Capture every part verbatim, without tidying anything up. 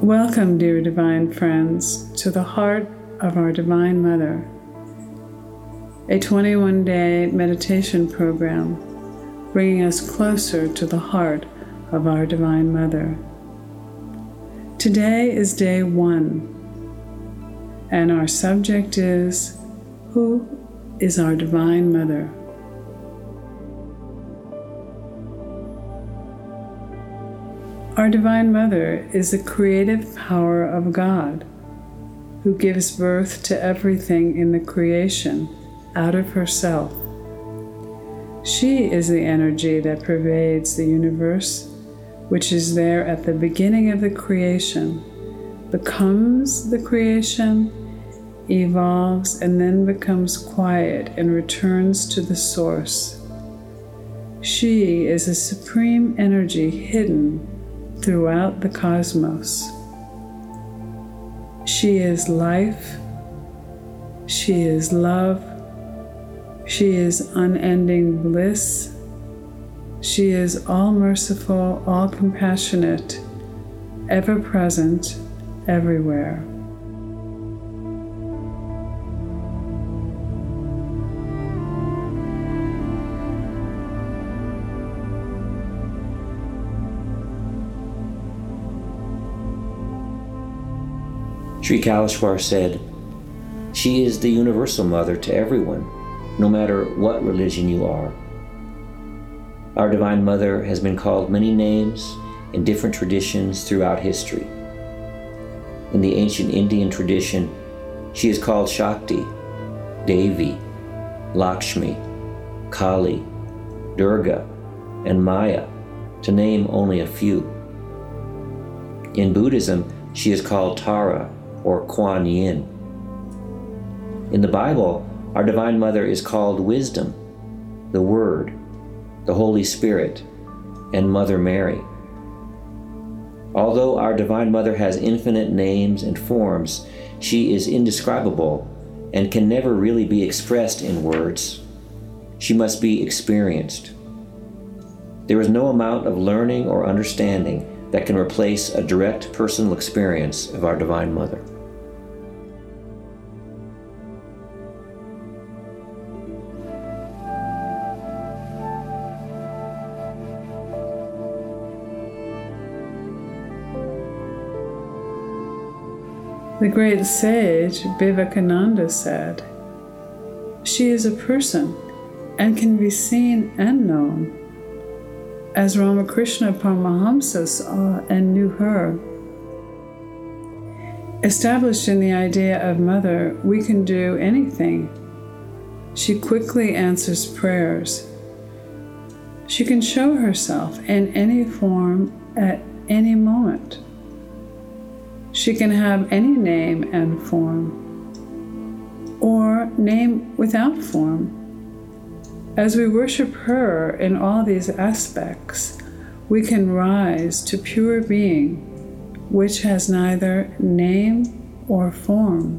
Welcome, dear divine friends, to the heart of our Divine Mother, a twenty-one day meditation program bringing us closer to the heart of our Divine Mother. Today is day one, and our subject is, who is our Divine Mother? Our Divine Mother is the creative power of God, who gives birth to everything in the creation out of herself. She is the energy that pervades the universe, which is there at the beginning of the creation, becomes the creation, evolves, and then becomes quiet and returns to the source. She is a supreme energy hidden throughout the cosmos. She is life, she is love, she is unending bliss, she is all merciful, all compassionate, ever present, everywhere. Sri Kaleshwar said, "She is the universal mother to everyone, no matter what religion you are." Our Divine Mother has been called many names in different traditions throughout history. In the ancient Indian tradition, she is called Shakti, Devi, Lakshmi, Kali, Durga, and Maya, to name only a few. In Buddhism, she is called Tara, or Kuan Yin. In the Bible, our Divine Mother is called Wisdom, the Word, the Holy Spirit, and Mother Mary. Although our Divine Mother has infinite names and forms, she is indescribable and can never really be expressed in words. She must be experienced. There is no amount of learning or understanding that can replace a direct personal experience of our Divine Mother. The great sage Vivekananda said, "She is a person and can be seen and known." As Ramakrishna Paramahamsa saw and knew her. Established in the idea of Mother, we can do anything. She quickly answers prayers. She can show herself in any form at any moment. She can have any name and form, or name without form. As we worship her in all these aspects, we can rise to pure being, which has neither name or form.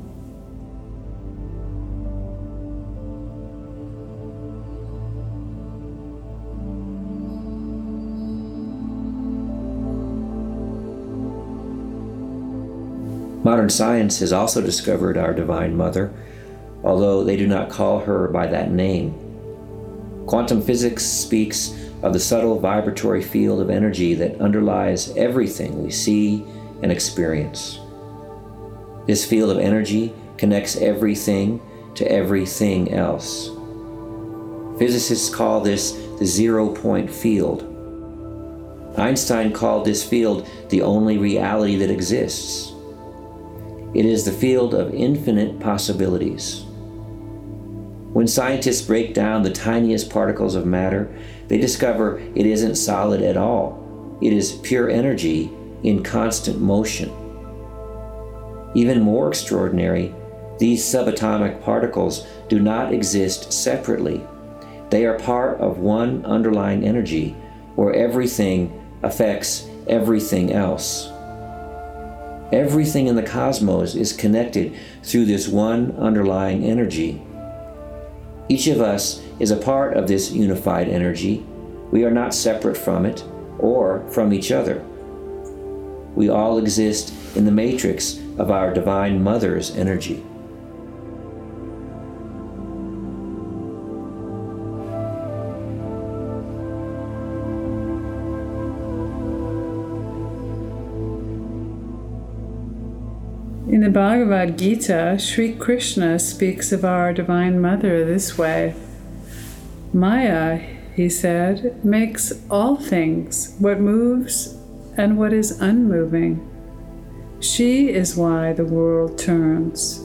Modern science has also discovered our Divine Mother, although they do not call her by that name. Quantum physics speaks of the subtle vibratory field of energy that underlies everything we see and experience. This field of energy connects everything to everything else. Physicists call this the zero-point field. Einstein called this field the only reality that exists. It is the field of infinite possibilities. When scientists break down the tiniest particles of matter, they discover it isn't solid at all. It is pure energy in constant motion. Even more extraordinary, these subatomic particles do not exist separately. They are part of one underlying energy where everything affects everything else. Everything in the cosmos is connected through this one underlying energy. Each of us is a part of this unified energy. We are not separate from it or from each other. We all exist in the matrix of our Divine Mother's energy. In the Bhagavad Gita, Sri Krishna speaks of our Divine Mother this way. Maya, he said, makes all things, what moves and what is unmoving. She is why the world turns.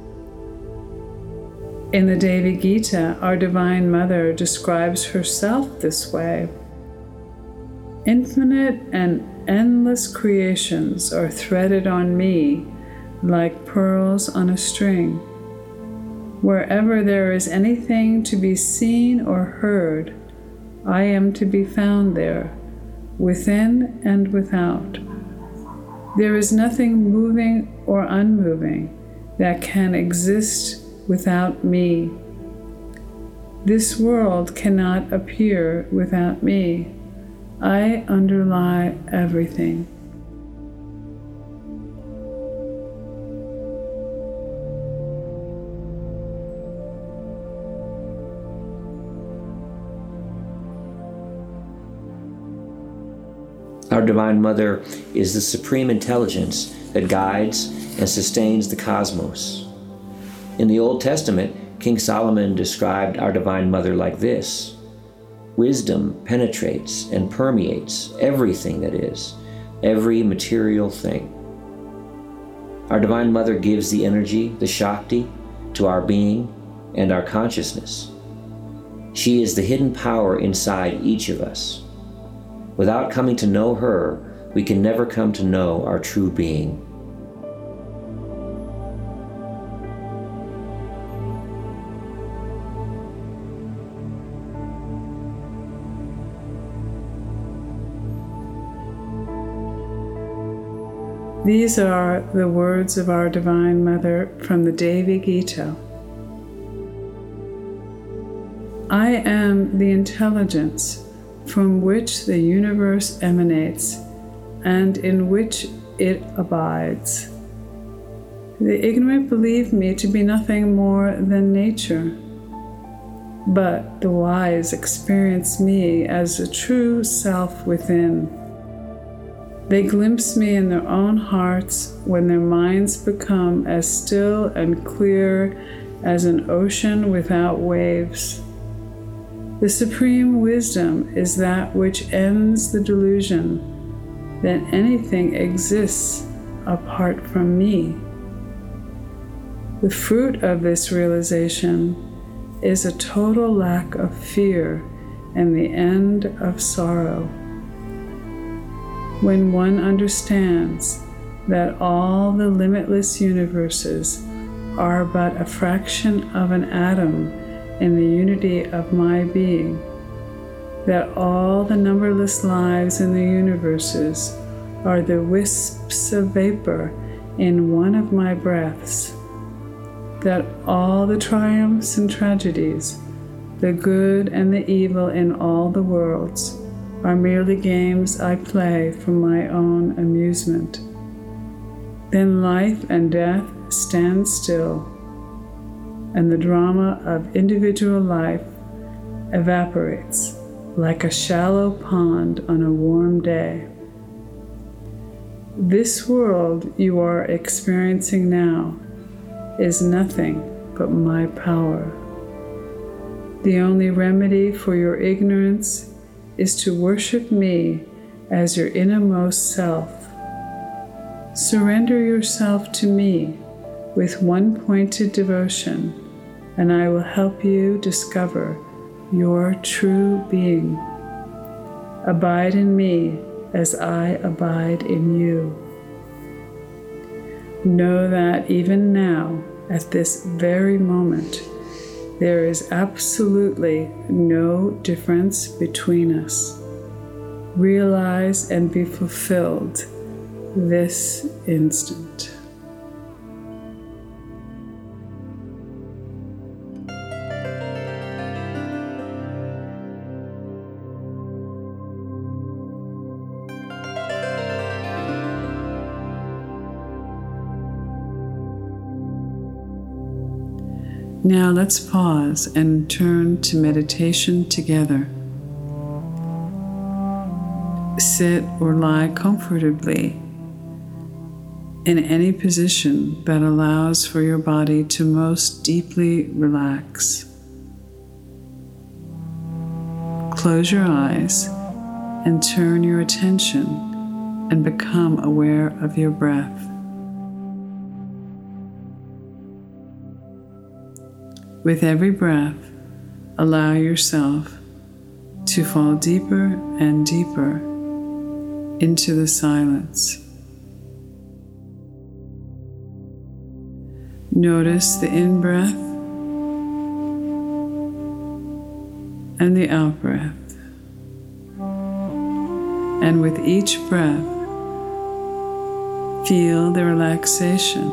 In the Devi Gita, our Divine Mother describes herself this way. Infinite and endless creations are threaded on me like pearls on a string. Wherever there is anything to be seen or heard, I am to be found there, within and without. There is nothing moving or unmoving that can exist without me. This world cannot appear without me. I underlie everything. Our Divine Mother is the supreme intelligence that guides and sustains the cosmos. In the Old Testament, King Solomon described our Divine Mother like this: wisdom penetrates and permeates everything that is, every material thing. Our Divine Mother gives the energy, the Shakti, to our being and our consciousness. She is the hidden power inside each of us. Without coming to know her, we can never come to know our true being. These are the words of our Divine Mother from the Devi Gita. I am the intelligence from which the universe emanates and in which it abides. The ignorant believe me to be nothing more than nature, but the wise experience me as a true self within. They glimpse me in their own hearts when their minds become as still and clear as an ocean without waves. The supreme wisdom is that which ends the delusion that anything exists apart from me. The fruit of this realization is a total lack of fear and the end of sorrow. When one understands that all the limitless universes are but a fraction of an atom in the unity of my being, that all the numberless lives in the universes are the wisps of vapor in one of my breaths, that all the triumphs and tragedies, the good and the evil in all the worlds, are merely games I play for my own amusement. Then life and death stand still, and the drama of individual life evaporates like a shallow pond on a warm day. This world you are experiencing now is nothing but my power. The only remedy for your ignorance is to worship me as your innermost self. Surrender yourself to me with one-pointed devotion, and I will help you discover your true being. Abide in me as I abide in you. Know that even now, at this very moment, there is absolutely no difference between us. Realize and be fulfilled this instant. Now let's pause and turn to meditation together. Sit or lie comfortably in any position that allows for your body to most deeply relax. Close your eyes and turn your attention and become aware of your breath. With every breath, allow yourself to fall deeper and deeper into the silence. Notice the in-breath and the out-breath. And with each breath, feel the relaxation.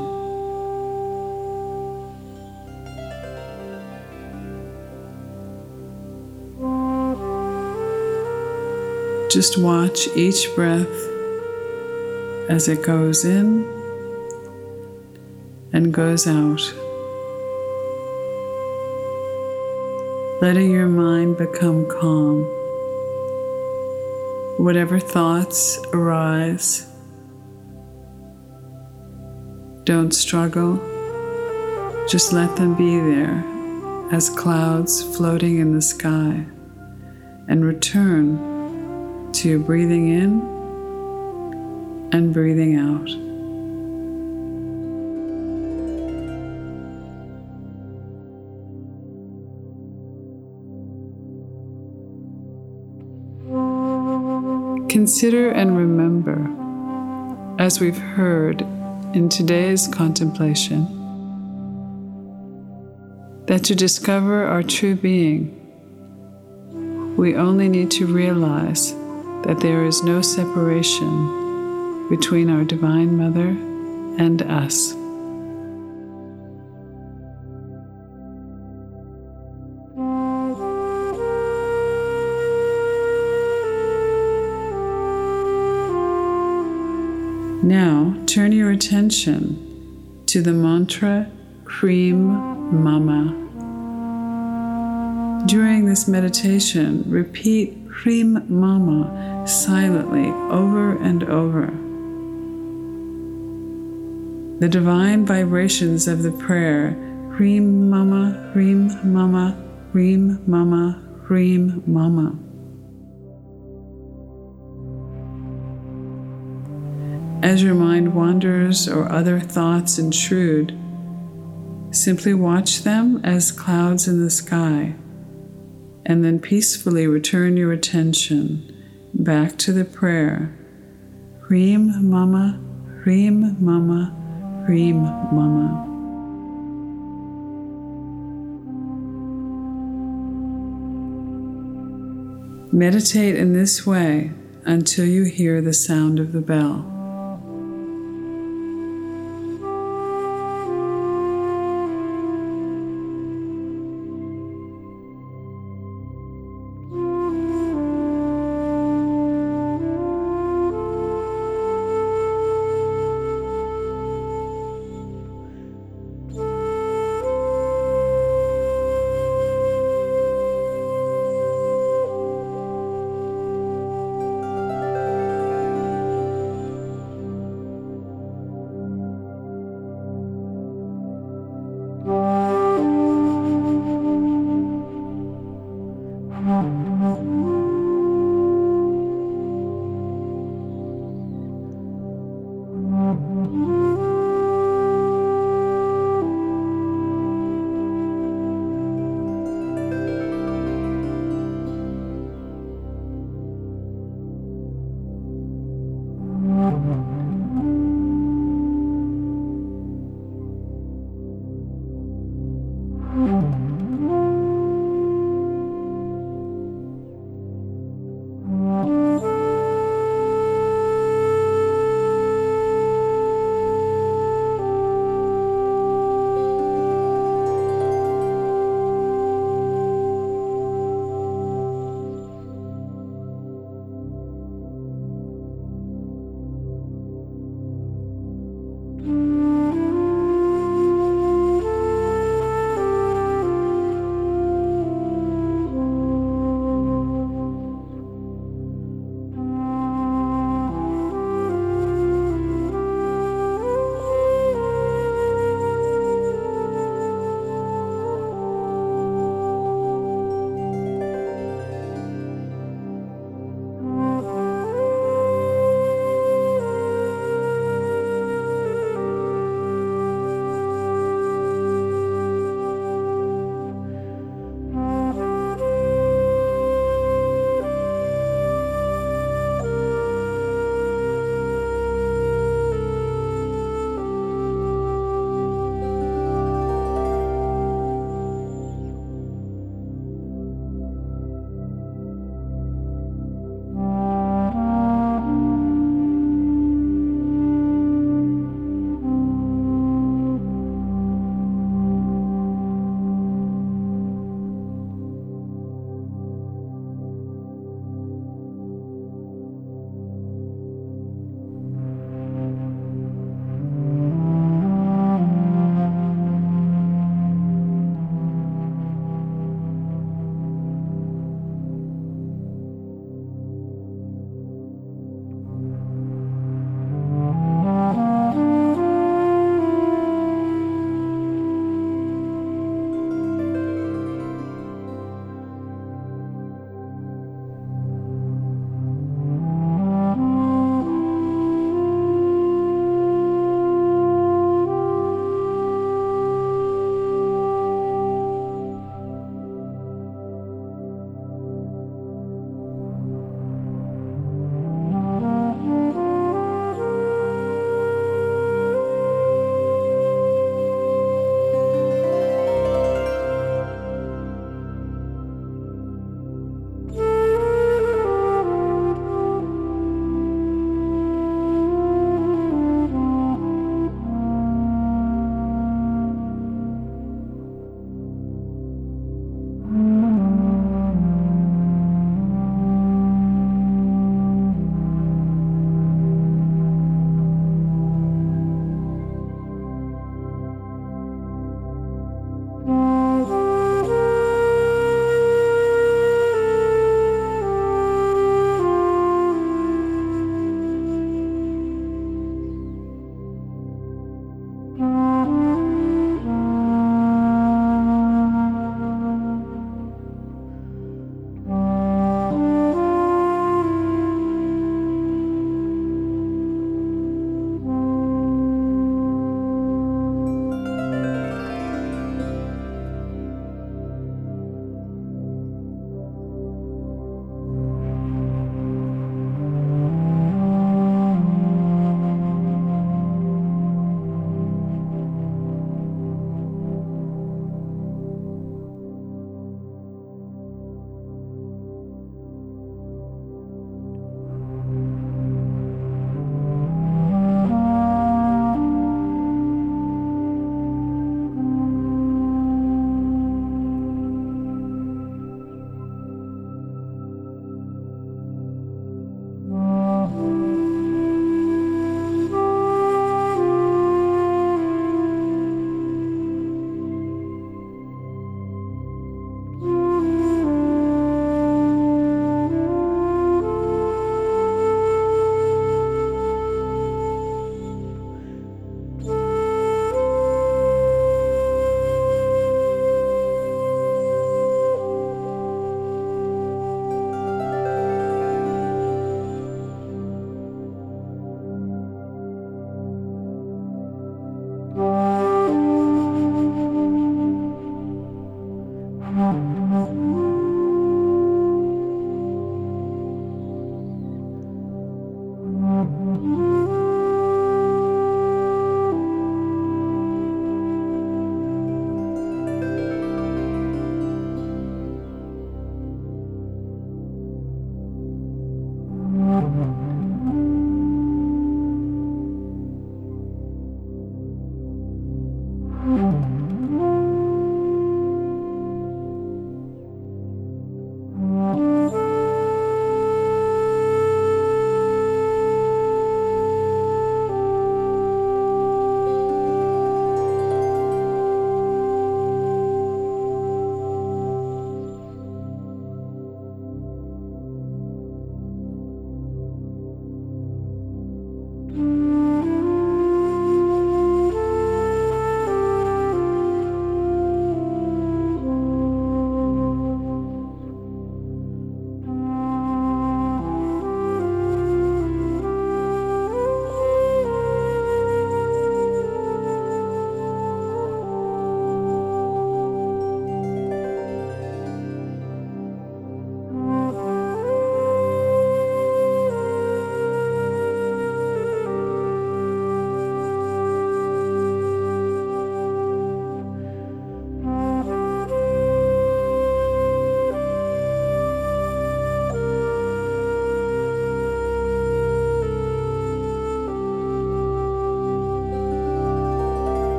Just watch each breath as it goes in and goes out, letting your mind become calm. Whatever thoughts arise, don't struggle, just let them be there as clouds floating in the sky, and return to your breathing in and breathing out. Consider and remember, as we've heard in today's contemplation, that to discover our true being, we only need to realize that there is no separation between our Divine Mother and us. Now turn your attention to the mantra Hreem Mama. During this meditation, repeat Hreem Mama silently over and over. The divine vibrations of the prayer, Hreem Mama, Hreem Mama, Hreem Mama, Hreem Mama. As your mind wanders or other thoughts intrude, simply watch them as clouds in the sky, and then peacefully return your attention back to the prayer, Hreem Mama, Hreem Mama, Hreem Mama. Meditate in this way until you hear the sound of the bell. Mm-hmm.